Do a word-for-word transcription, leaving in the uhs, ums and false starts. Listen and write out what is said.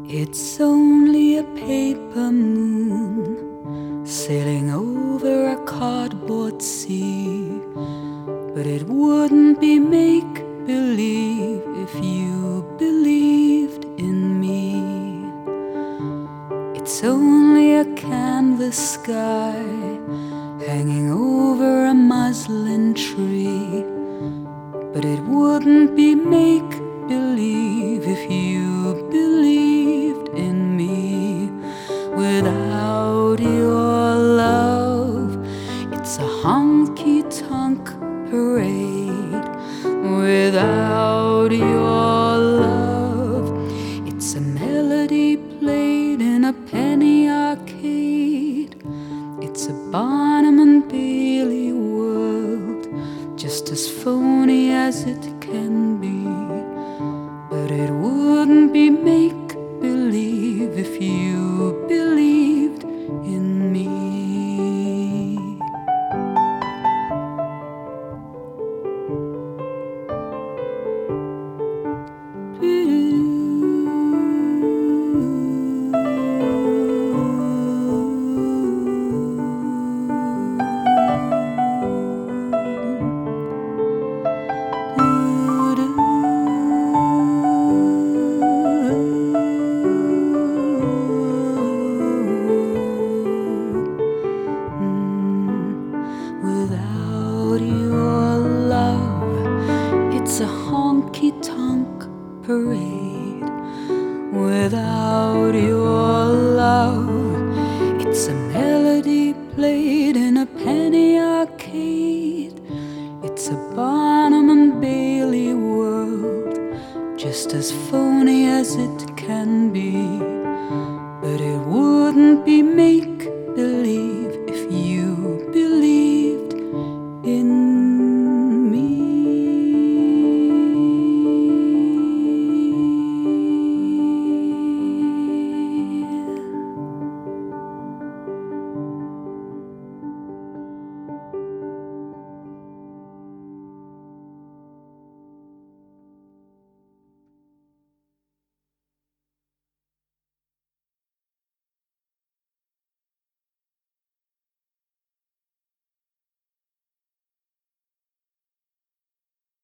It's only a paper moon sailing over a cardboard sea, but it wouldn't be make-believe if you believed in me. It's only a canvas sky hanging over a muslin tree, but it wouldn't be make-believe if you believed in me. Without your love, it's a honky-tonk parade. Without your love, it's a melody played in a penny arcade. It's a Barnum and Bailey world, just as phony as it can be. But it wouldn't be make-believe if you believed in me. Without your love, it's a honky-tonk parade. Without your love, it's a melody played in a penny arcade. It's a Barnum and Bailey world, just as phony as it can be. But it wouldn't be make-believe